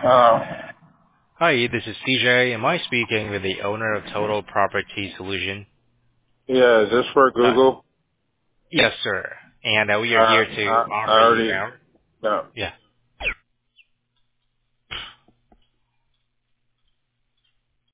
Uh, Hi, this is CJ. Am I speaking with the owner of Total Property Solution? yeah, is this for Uh, Google? yes, sir. And we are here to I offer you already, our... no. Yeah.